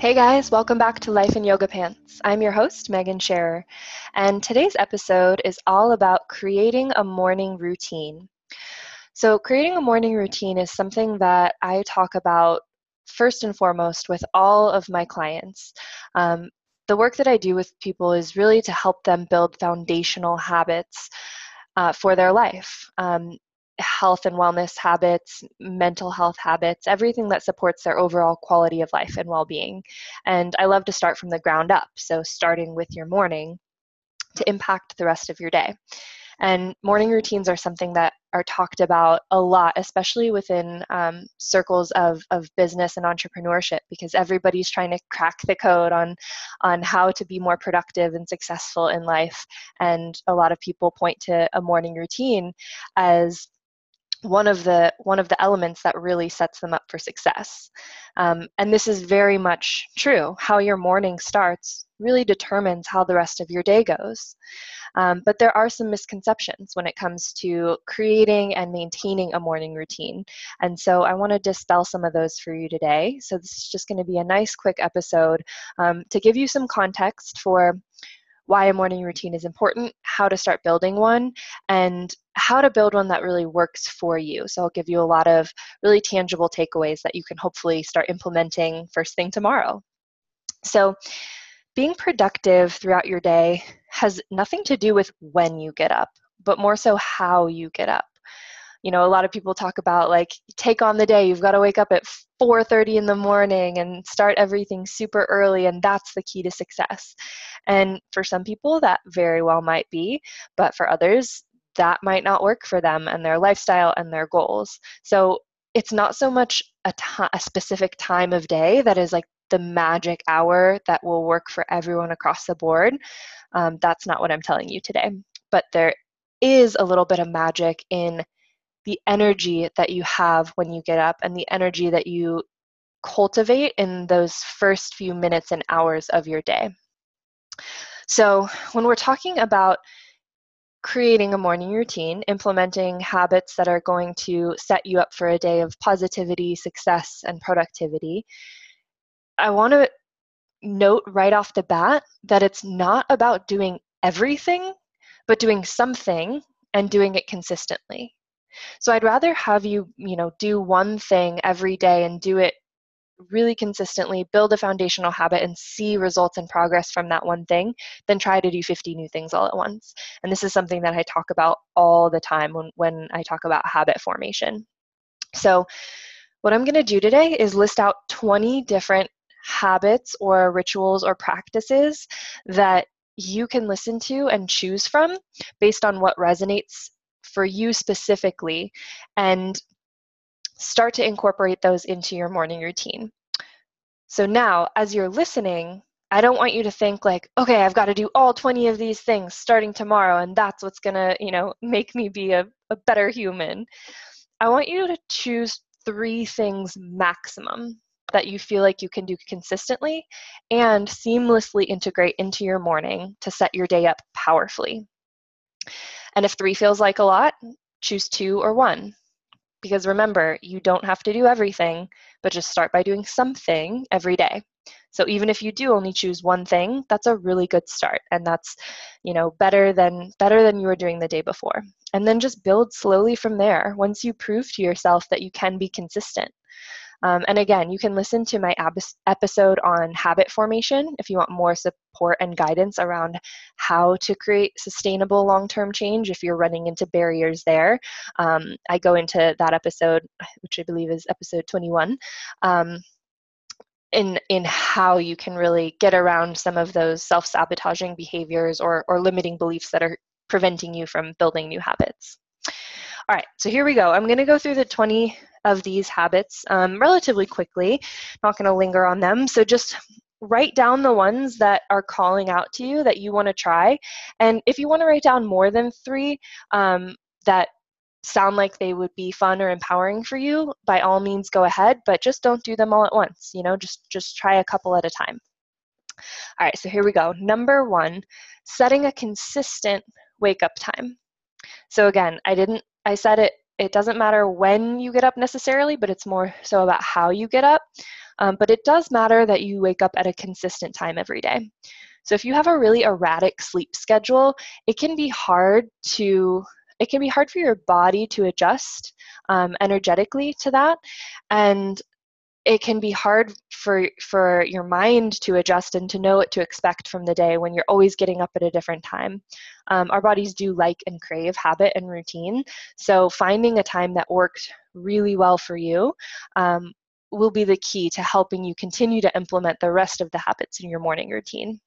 Hey guys, welcome back to Life in Yoga Pants. I'm your host, Megan Scherer, and today's episode is all about creating a morning routine. So, creating a morning routine is something that I talk about first and foremost with all of my clients. The work that I do with people is really to help them build foundational habits for their life. Health and wellness habits, mental health habits, everything that supports their overall quality of life and well-being. And I love to start from the ground up, so starting with your morning to impact the rest of your day. And morning routines are something that are talked about a lot, especially within circles of business and entrepreneurship, because everybody's trying to crack the code on how to be more productive and successful in life. And a lot of people point to a morning routine as one of the elements that really sets them up for success. And this is very much true. How your morning starts really determines how the rest of your day goes. But there are some misconceptions when it comes to creating and maintaining a morning routine. And so I want to dispel some of those for you today. So this is just going to be a nice quick episode to give you some context for why a morning routine is important, how to start building one, and how to build one that really works for you. So I'll give you a lot of really tangible takeaways that you can hopefully start implementing first thing tomorrow. So being productive throughout your day has nothing to do with when you get up, but more so how you get up. You know, a lot of people talk about like take on the day. You've got to wake up at 4:30 in the morning and start everything super early, and that's the key to success. And for some people, that very well might be, but for others, that might not work for them and their lifestyle and their goals. So it's not so much a specific time of day that is like the magic hour that will work for everyone across the board. That's not what I'm telling you today. But there is a little bit of magic in the energy that you have when you get up and the energy that you cultivate in those first few minutes and hours of your day. So when we're talking about creating a morning routine, implementing habits that are going to set you up for a day of positivity, success, and productivity, I want to note right off the bat that it's not about doing everything, but doing something and doing it consistently. So I'd rather have you, do one thing every day and do it really consistently, build a foundational habit and see results and progress from that one thing than try to do 50 new things all at once. And this is something that I talk about all the time when I talk about habit formation. So what I'm going to do today is list out 20 different habits or rituals or practices that you can listen to and choose from based on what resonates for you specifically, and start to incorporate those into your morning routine. So now, as you're listening, I don't want you to think like, okay, I've got to do all 20 of these things starting tomorrow, and that's what's going to, make me be a better human. I want you to choose 3 things maximum that you feel like you can do consistently and seamlessly integrate into your morning to set your day up powerfully. And if 3 feels like a lot, choose 2 or 1. Because remember, you don't have to do everything, but just start by doing something every day. So even if you do only choose one thing, that's a really good start. And that's, better than you were doing the day before. And then just build slowly from there once you prove to yourself that you can be consistent. And again, you can listen to my episode on habit formation if you want more support and guidance around how to create sustainable long-term change if you're running into barriers there. I go into that episode, which I believe is episode 21, in how you can really get around some of those self-sabotaging behaviors or limiting beliefs that are preventing you from building new habits. All right, so here we go. I'm going to go through the 20 of these habits relatively quickly. Not going to linger on them. So just write down the ones that are calling out to you that you want to try. And if you want to write down more than 3 that sound like they would be fun or empowering for you, by all means go ahead, but just don't do them all at once. Just try a couple at a time. All right, so here we go. Number 1, setting a consistent wake up time. So again, I said it doesn't matter when you get up necessarily, but it's more so about how you get up. But it does matter that you wake up at a consistent time every day. So if you have a really erratic sleep schedule, it can be hard for your body to adjust energetically to that, and it can be hard for your mind to adjust and to know what to expect from the day when you're always getting up at a different time. Our bodies do like and crave habit and routine, so finding a time that works really well for you will be the key to helping you continue to implement the rest of the habits in your morning routine.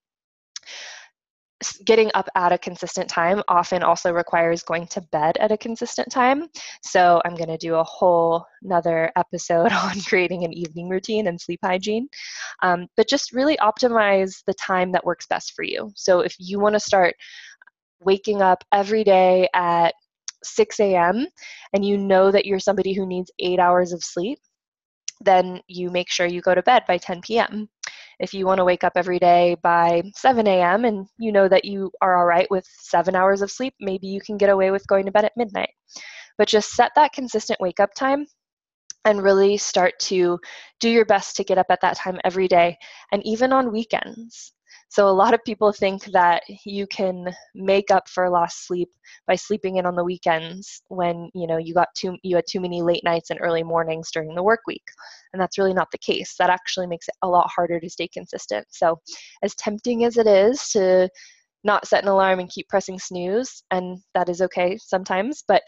Getting up at a consistent time often also requires going to bed at a consistent time. So I'm going to do a whole another episode on creating an evening routine and sleep hygiene. But just really optimize the time that works best for you. So if you want to start waking up every day at 6 a.m. and you know that you're somebody who needs 8 hours of sleep, then you make sure you go to bed by 10 p.m. If you want to wake up every day by 7 a.m. and you know that you are all right with 7 hours of sleep, maybe you can get away with going to bed at midnight. But just set that consistent wake up time and really start to do your best to get up at that time every day, and even on weekends. So a lot of people think that you can make up for lost sleep by sleeping in on the weekends when you had too many late nights and early mornings during the work week. And that's really not the case. That actually makes it a lot harder to stay consistent. So as tempting as it is to not set an alarm and keep pressing snooze, and that is okay sometimes, but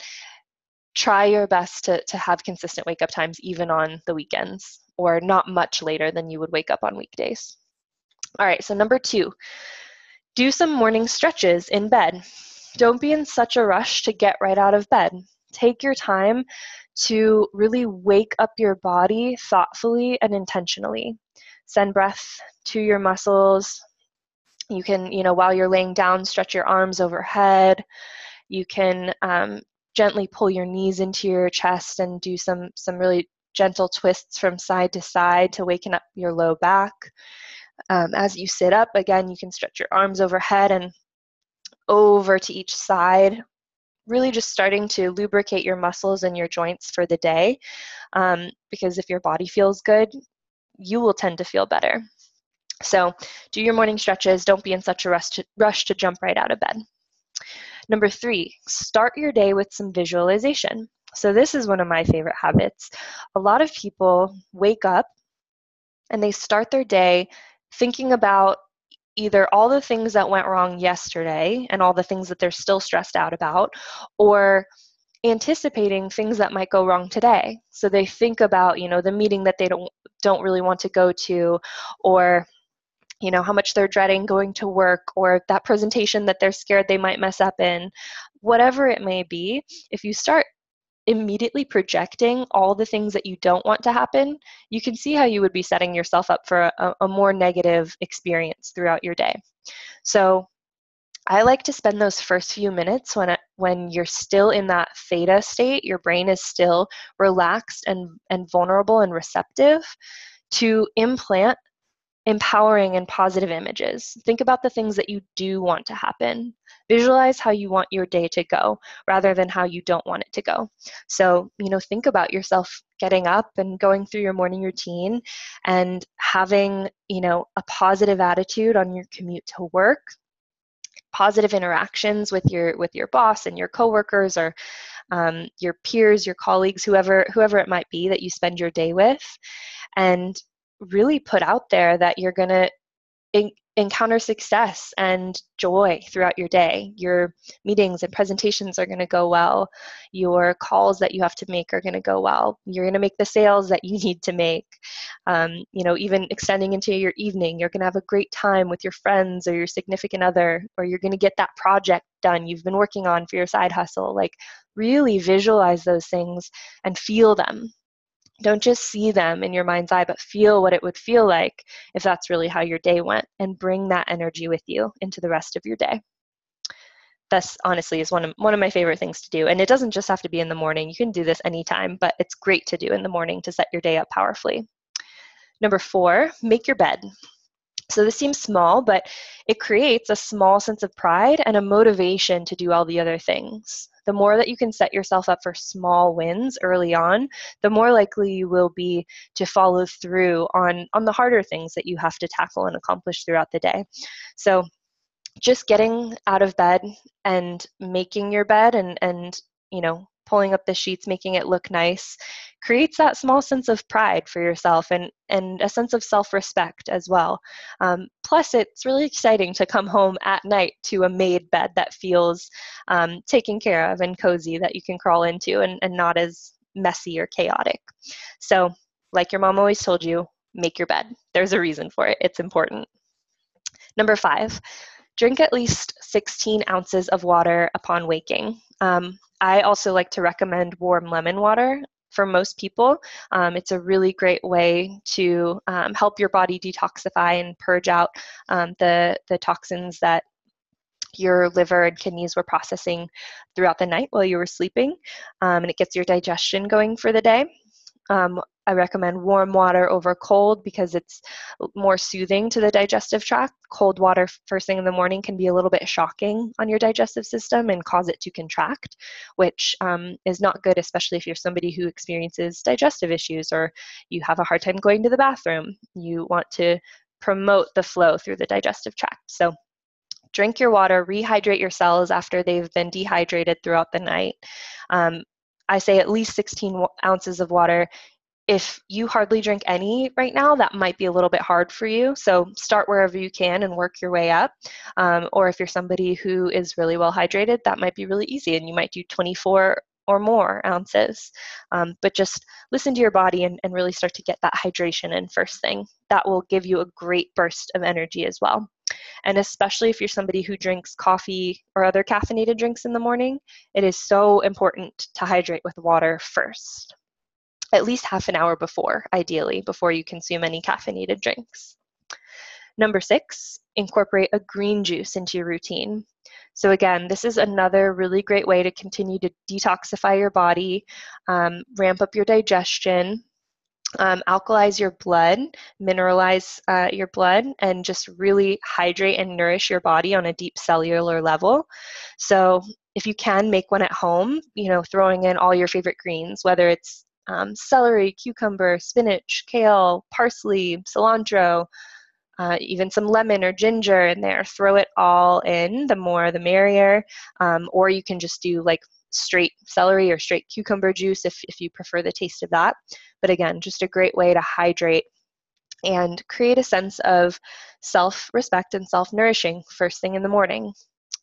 try your best to have consistent wake up times even on the weekends, or not much later than you would wake up on weekdays. All right, so number 2, do some morning stretches in bed. Don't be in such a rush to get right out of bed. Take your time to really wake up your body thoughtfully and intentionally. Send breath to your muscles. You can, while you're laying down, stretch your arms overhead. You can gently pull your knees into your chest and do some really gentle twists from side to side to waken up your low back. As you sit up, again, you can stretch your arms overhead and over to each side, really just starting to lubricate your muscles and your joints for the day, because if your body feels good, you will tend to feel better. So do your morning stretches. Don't be in such a rush to jump right out of bed. Number 3, start your day with some visualization. So this is one of my favorite habits. A lot of people wake up and they start their day thinking about either all the things that went wrong yesterday and all the things that they're still stressed out about, or anticipating things that might go wrong today. So they think about, the meeting that they don't really want to go to, or how much they're dreading going to work, or that presentation that they're scared they might mess up in. Whatever it may be, if you start immediately projecting all the things that you don't want to happen, you can see how you would be setting yourself up for a more negative experience throughout your day. So I like to spend those first few minutes when you're still in that theta state, your brain is still relaxed and vulnerable and receptive, to implant empowering and positive images. Think about the things that you do want to happen. Visualize how you want your day to go rather than how you don't want it to go. So, think about yourself getting up and going through your morning routine and having, a positive attitude on your commute to work, positive interactions with your boss and your coworkers, or your peers, your colleagues, whoever it might be that you spend your day with, and really put out there that you're going to encounter success and joy throughout your day. Your meetings and presentations are going to go well. Your calls that you have to make are going to go well. You're going to make the sales that you need to make. Even extending into your evening, you're going to have a great time with your friends or your significant other, or you're going to get that project done you've been working on for your side hustle. Like, really visualize those things and feel them. Don't just see them in your mind's eye, but feel what it would feel like if that's really how your day went, and bring that energy with you into the rest of your day. This honestly is one of my favorite things to do. And it doesn't just have to be in the morning. You can do this anytime, but it's great to do in the morning to set your day up powerfully. Number 4, make your bed. So this seems small, but it creates a small sense of pride and a motivation to do all the other things. the more that you can set yourself up for small wins early on, the more likely you will be to follow through on the harder things that you have to tackle and accomplish throughout the day. So just getting out of bed and making your bed and pulling up the sheets, making it look nice, creates that small sense of pride for yourself and a sense of self-respect as well. Plus, it's really exciting to come home at night to a made bed that feels taken care of and cozy, that you can crawl into and not as messy or chaotic. So, like your mom always told you, make your bed. There's a reason for it. It's important. Number 5, drink at least 16 ounces of water upon waking. I also like to recommend warm lemon water for most people. It's a really great way to help your body detoxify and purge out the toxins that your liver and kidneys were processing throughout the night while you were sleeping, and it gets your digestion going for the day. I recommend warm water over cold because it's more soothing to the digestive tract. Cold water first thing in the morning can be a little bit shocking on your digestive system and cause it to contract, which is not good, especially if you're somebody who experiences digestive issues or you have a hard time going to the bathroom. You want to promote the flow through the digestive tract. So drink your water, rehydrate your cells after they've been dehydrated throughout the night. I say at least 16 ounces of water. If you hardly drink any right now, that might be a little bit hard for you. So start wherever you can and work your way up. Or if you're somebody who is really well hydrated, that might be really easy and you might do 24 or more ounces. But just listen to your body and really start to get that hydration in first thing. That will give you a great burst of energy as well. And especially if you're somebody who drinks coffee or other caffeinated drinks in the morning, it is so important to hydrate with water first. At least half an hour before, ideally, before you consume any caffeinated drinks. Number 6, incorporate a green juice into your routine. So again, this is another really great way to continue to detoxify your body, ramp up your digestion, alkalize your blood, mineralize your blood, and just really hydrate and nourish your body on a deep cellular level. So if you can make one at home, throwing in all your favorite greens, whether it's celery, cucumber, spinach, kale, parsley, cilantro, even some lemon or ginger in there. Throw it all in, the more the merrier. Or you can just do like straight celery or straight cucumber juice if you prefer the taste of that. But again, just a great way to hydrate and create a sense of self-respect and self-nourishing first thing in the morning.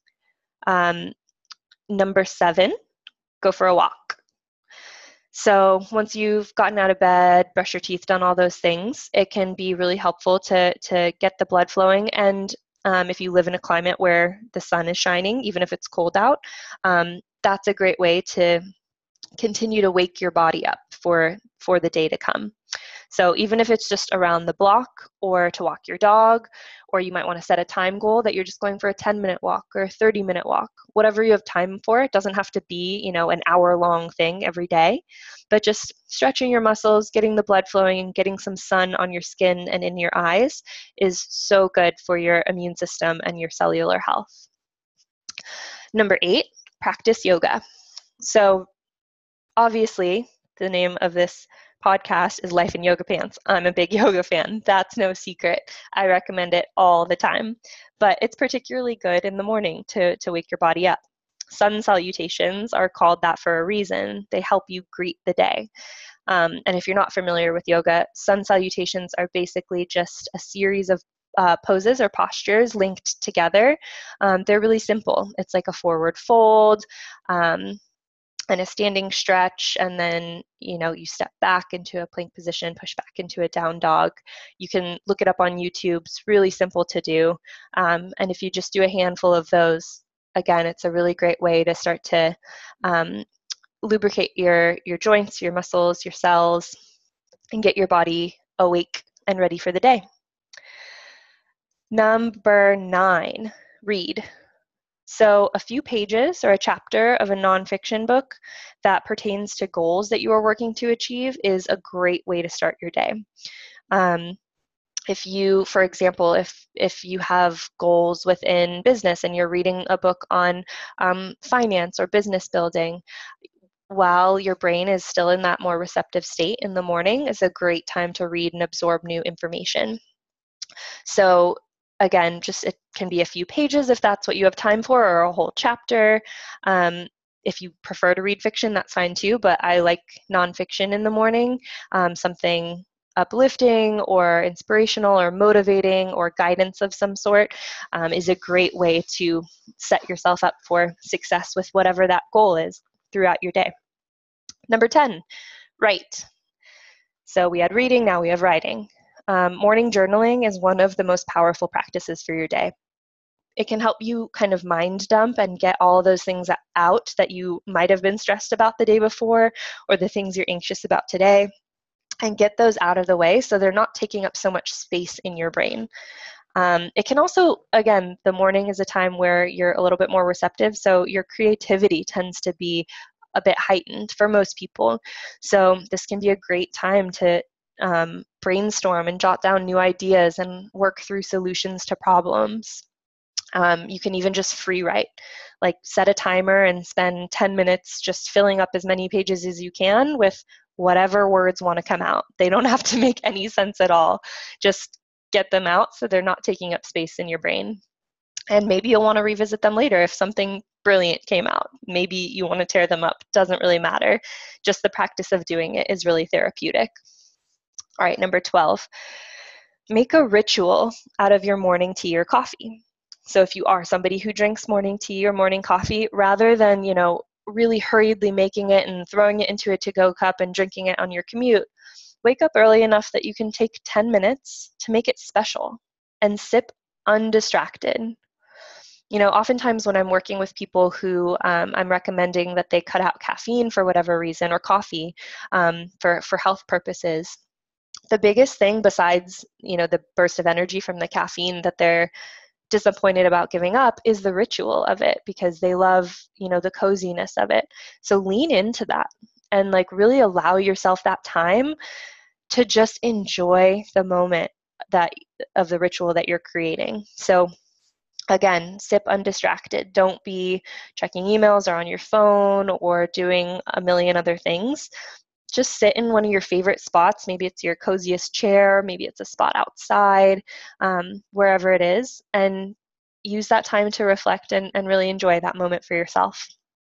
Number 7, go for a walk. So once you've gotten out of bed, brushed your teeth, done all those things, it can be really helpful to get the blood flowing. And if you live in a climate where the sun is shining, even if it's cold out, that's a great way to continue to wake your body up for the day to come. So even if it's just around the block or to walk your dog, or you might want to set a time goal that you're just going for a 10-minute walk or a 30-minute walk, whatever you have time for. It doesn't have to be, an hour-long thing every day, but just stretching your muscles, getting the blood flowing, and getting some sun on your skin and in your eyes is so good for your immune system and your cellular health. Number 8, practice yoga. So obviously, the name of this podcast is Life in Yoga Pants. I'm a big yoga fan. That's no secret. I recommend it all the time. But it's particularly good in the morning to wake your body up. Sun salutations are called that for a reason. They help you greet the day. And if you're not familiar with yoga, sun salutations are basically just a series of poses or postures linked together. They're really simple. It's like a forward fold, and a standing stretch, and then you step back into a plank position, push back into a down dog. You can look it up on YouTube. It's really simple to do, and if you just do a handful of those, again, it's a really great way to start to lubricate your joints, your muscles, your cells, and get your body awake and ready for the day. Number 9, read. So a few pages or a chapter of a nonfiction book that pertains to goals that you are working to achieve is a great way to start your day. If you, for example, if you have goals within business and you're reading a book on finance or business building, while your brain is still in that more receptive state in the morning, is a great time to read and absorb new information. So again, just it can be a few pages if that's what you have time for, or a whole chapter. If you prefer to read fiction, that's fine too, but I like nonfiction in the morning, something uplifting or inspirational or motivating or guidance of some sort is a great way to set yourself up for success with whatever that goal is throughout your day. Number 10, write. So we had reading, now we have writing. Morning journaling is one of the most powerful practices for your day. It can help you kind of mind dump and get all those things out that you might have been stressed about the day before, or the things you're anxious about today, and get those out of the way so they're not taking up so much space in your brain. It can also, again, the morning is a time where you're a little bit more receptive, so your creativity tends to be a bit heightened for most people. So this can be a great time to brainstorm and jot down new ideas and work through solutions to problems. You can even just free write, like set a timer and spend 10 minutes just filling up as many pages as you can with whatever words want to come out. They don't have to make any sense at all. Just get them out so they're not taking up space in your brain. And maybe you'll want to revisit them later if something brilliant came out. Maybe you want to tear them up. Doesn't really matter. Just the practice of doing it is really therapeutic. All right, number 12, make a ritual out of your morning tea or coffee. So if you are somebody who drinks morning tea or morning coffee, rather than, really hurriedly making it and throwing it into a to-go cup and drinking it on your commute, wake up early enough that you can take 10 minutes to make it special and sip undistracted. Oftentimes when I'm working with people who I'm recommending that they cut out caffeine for whatever reason, or coffee for health purposes, the biggest thing besides, the burst of energy from the caffeine that they're disappointed about giving up is the ritual of it, because they love, the coziness of it. So lean into that and really allow yourself that time to just enjoy the moment of the ritual that you're creating. So again, sip undistracted. Don't be checking emails or on your phone or doing a million other things. Just sit in one of your favorite spots. Maybe it's your coziest chair, maybe it's a spot outside, wherever it is, and use that time to reflect and really enjoy that moment for yourself.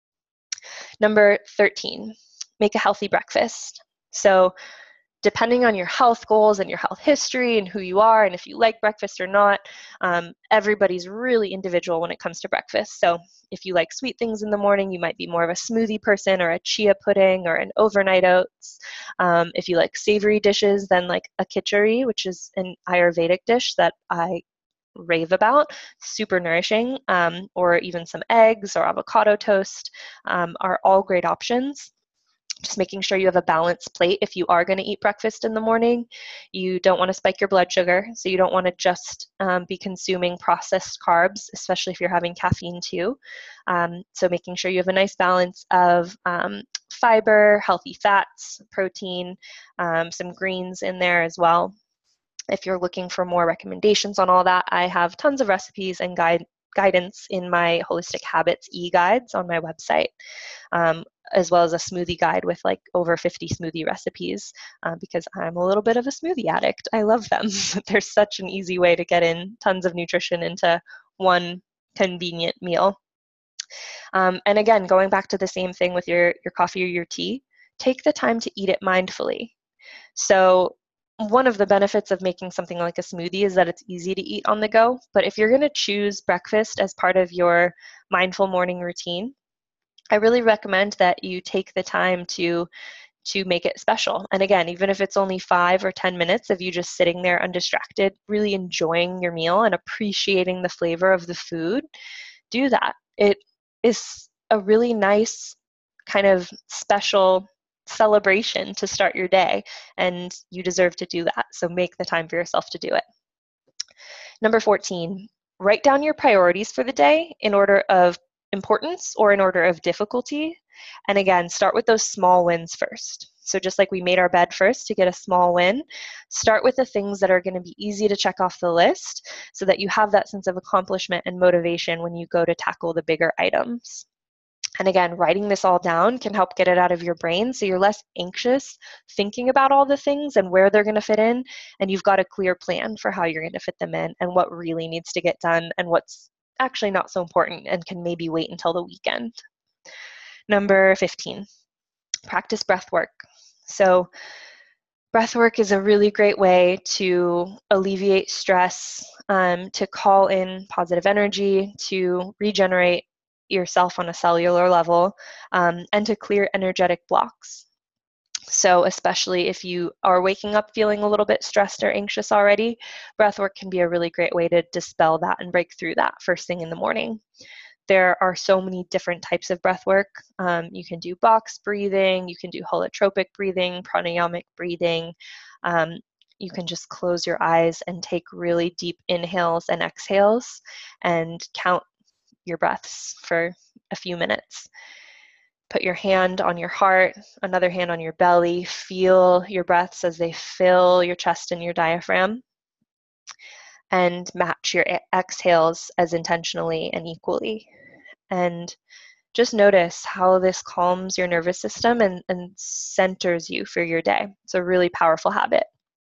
Number 13, make a healthy breakfast. So depending on your health goals and your health history and who you are and if you like breakfast or not, everybody's really individual when it comes to breakfast. So if you like sweet things in the morning, you might be more of a smoothie person or a chia pudding or an overnight oats. If you like savory dishes, then like a khichdi, which is an Ayurvedic dish that I rave about, super nourishing, or even some eggs or avocado toast are all great options. Just making sure you have a balanced plate if you are going to eat breakfast in the morning. You don't want to spike your blood sugar, so you don't want to just be consuming processed carbs, especially if you're having caffeine too. So making sure you have a nice balance of fiber, healthy fats, protein, some greens in there as well. If you're looking for more recommendations on all that, I have tons of recipes and guidance in my Holistic Habits e-guides on my website, as well as a smoothie guide with over 50 smoothie recipes, because I'm a little bit of a smoothie addict. I love them. They're such an easy way to get in tons of nutrition into one convenient meal. And again, going back to the same thing with your coffee or your tea, take the time to eat it mindfully. So one of the benefits of making something like a smoothie is that it's easy to eat on the go. But if you're going to choose breakfast as part of your mindful morning routine, I really recommend that you take the time to make it special. And again, even if it's only 5 or 10 minutes of you just sitting there undistracted, really enjoying your meal and appreciating the flavor of the food, do that. It is a really nice kind of special celebration to start your day, and you deserve to do that. So make the time for yourself to do it. Number 14, write down your priorities for the day in order of importance or in order of difficulty. And again, start with those small wins first. So just like we made our bed first to get a small win, start with the things that are going to be easy to check off the list so that you have that sense of accomplishment and motivation when you go to tackle the bigger items. And again, writing this all down can help get it out of your brain so you're less anxious thinking about all the things and where they're going to fit in, and you've got a clear plan for how you're going to fit them in and what really needs to get done and what's actually not so important and can maybe wait until the weekend. Number 15, practice breath work. So breath work is a really great way to alleviate stress, to call in positive energy, to regenerate yourself on a cellular level, and to clear energetic blocks. So especially if you are waking up feeling a little bit stressed or anxious already, breath work can be a really great way to dispel that and break through that first thing in the morning. There are so many different types of breath work. You can do box breathing, you can do holotropic breathing, pranayamic breathing. You can just close your eyes and take really deep inhales and exhales and count your breaths for a few minutes. Put your hand on your heart, another hand on your belly. Feel your breaths as they fill your chest and your diaphragm. And match your exhales as intentionally and equally. And just notice how this calms your nervous system and centers you for your day. It's a really powerful habit.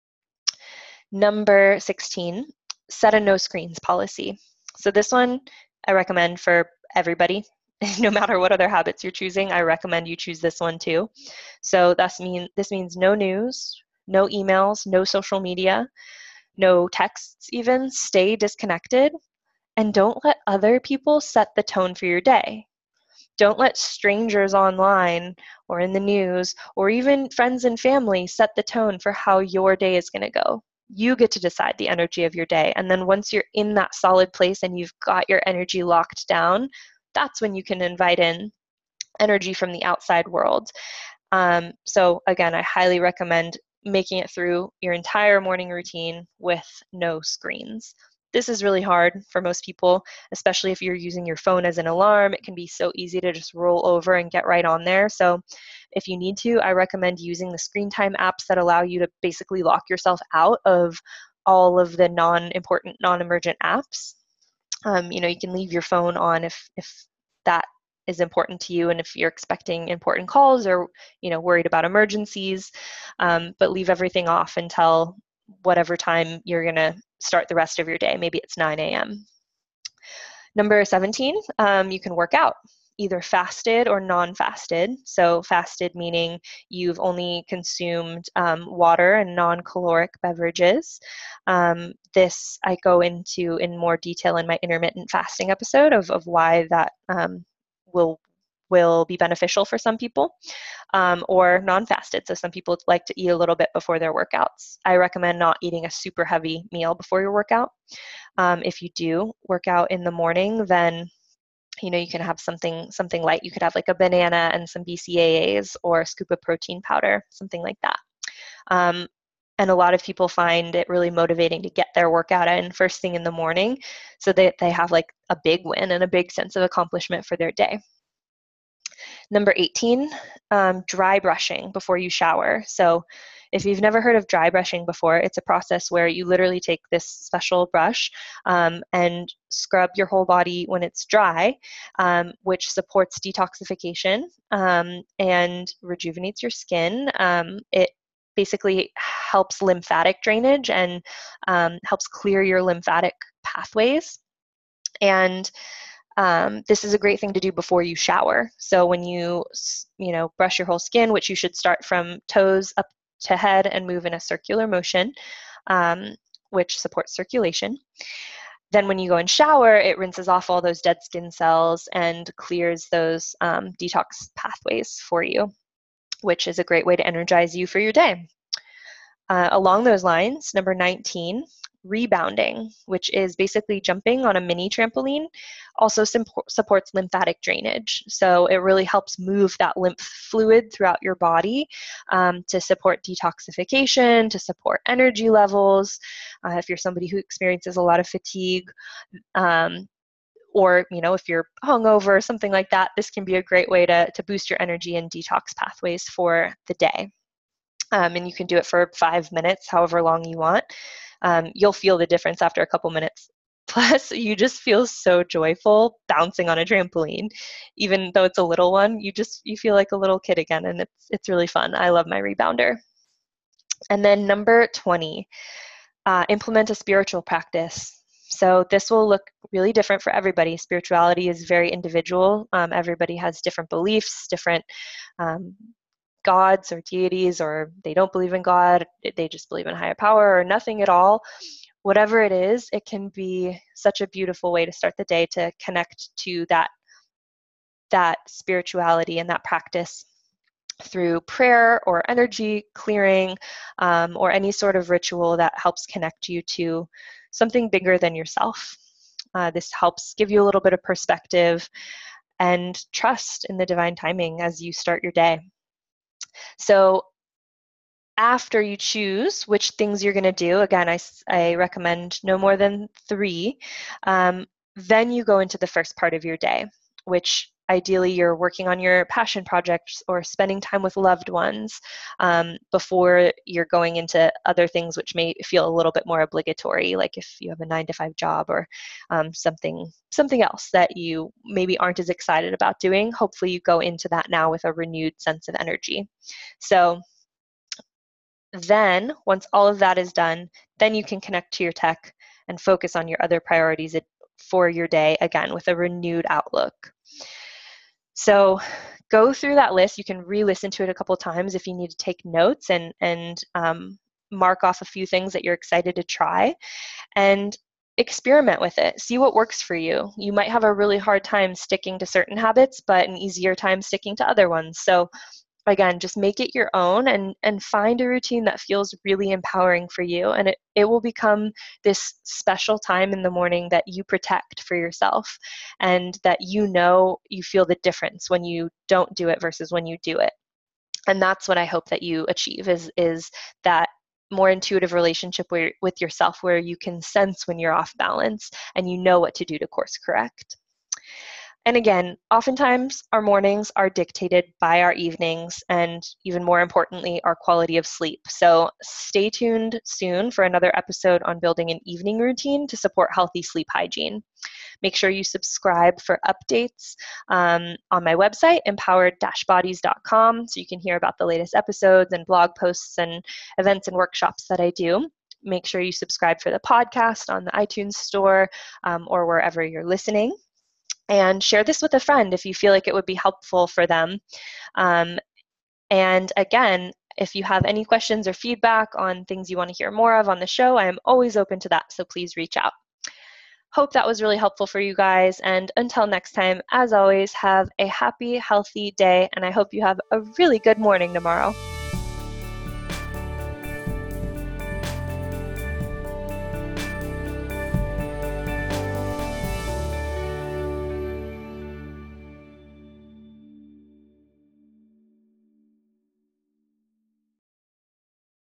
Number 16, set a no screens policy. So this one I recommend for everybody. No matter what other habits you're choosing, I recommend you choose this one too. So this means no news, no emails, no social media, no texts even. Stay disconnected and don't let other people set the tone for your day. Don't let strangers online or in the news or even friends and family set the tone for how your day is going to go. You get to decide the energy of your day. And then once you're in that solid place and you've got your energy locked down, that's when you can invite in energy from the outside world. So again, I highly recommend making it through your entire morning routine with no screens. This is really hard for most people, especially if you're using your phone as an alarm. It can be so easy to just roll over and get right on there. So if you need to, I recommend using the screen time apps that allow you to basically lock yourself out of all of the non-important, non-emergent apps. You can leave your phone on if that is important to you and if you're expecting important calls or worried about emergencies, but leave everything off until whatever time you're going to start the rest of your day. Maybe it's 9 a.m. Number 17, you can work out, either fasted or non-fasted. So fasted meaning you've only consumed water and non-caloric beverages. This I go into in more detail in my intermittent fasting episode of why that will be beneficial for some people, or non-fasted. So some people like to eat a little bit before their workouts. I recommend not eating a super heavy meal before your workout. If you do work out in the morning, then you can have something light. You could have like a banana and some BCAAs or a scoop of protein powder, something like that. And a lot of people find it really motivating to get their workout in first thing in the morning so that they have like a big win and a big sense of accomplishment for their day. Number 18, dry brushing before you shower. So if you've never heard of dry brushing before, it's a process where you literally take this special brush and scrub your whole body when it's dry, which supports detoxification and rejuvenates your skin. It basically helps lymphatic drainage and helps clear your lymphatic pathways. And this is a great thing to do before you shower. So when you brush your whole skin, which you should start from toes up to head and move in a circular motion, which supports circulation. Then when you go and shower, it rinses off all those dead skin cells and clears those detox pathways for you, which is a great way to energize you for your day. Along those lines, number 19, rebounding, which is basically jumping on a mini trampoline, also supports lymphatic drainage. So it really helps move that lymph fluid throughout your body to support detoxification, to support energy levels. If you're somebody who experiences a lot of fatigue, or, if you're hungover or something like that, this can be a great way to boost your energy and detox pathways for the day. And you can do it for 5 minutes, however long you want. You'll feel the difference after a couple minutes. Plus, you just feel so joyful bouncing on a trampoline. Even though it's a little one, you feel like a little kid again, and it's really fun. I love my rebounder. And then number 20, implement a spiritual practice. So this will look really different for everybody. Spirituality is very individual. Everybody has different beliefs, different gods or deities, or they don't believe in God, they just believe in higher power or nothing at all. Whatever it is, it can be such a beautiful way to start the day to connect to that spirituality and that practice through prayer or energy clearing, or any sort of ritual that helps connect you to something bigger than yourself. This helps give you a little bit of perspective and trust in the divine timing as you start your day. So after you choose which things you're going to do, again, I recommend no more than 3, then you go into the first part of your day, which ideally you're working on your passion projects or spending time with loved ones, before you're going into other things which may feel a little bit more obligatory, like if you have a 9-to-5 job or something else that you maybe aren't as excited about doing. Hopefully you go into that now with a renewed sense of energy. So then, once all of that is done, then you can connect to your tech and focus on your other priorities for your day, again, with a renewed outlook. So go through that list. You can re-listen to it a couple of times if you need to take notes and mark off a few things that you're excited to try, and experiment with it. See what works for you. You might have a really hard time sticking to certain habits, but an easier time sticking to other ones. So again, just make it your own and find a routine that feels really empowering for you. And it will become this special time in the morning that you protect for yourself, and that you feel the difference when you don't do it versus when you do it. And that's what I hope that you achieve is that more intuitive relationship with yourself, where you can sense when you're off balance and you know what to do to course correct. And again, oftentimes our mornings are dictated by our evenings, and even more importantly, our quality of sleep. So stay tuned soon for another episode on building an evening routine to support healthy sleep hygiene. Make sure you subscribe for updates on my website, empowered-bodies.com, so you can hear about the latest episodes and blog posts and events and workshops that I do. Make sure you subscribe for the podcast on the iTunes store, or wherever you're listening. And share this with a friend if you feel like it would be helpful for them. And again, if you have any questions or feedback on things you want to hear more of on the show, I am always open to that, so please reach out. Hope that was really helpful for you guys. And until next time, as always, have a happy, healthy day, and I hope you have a really good morning tomorrow.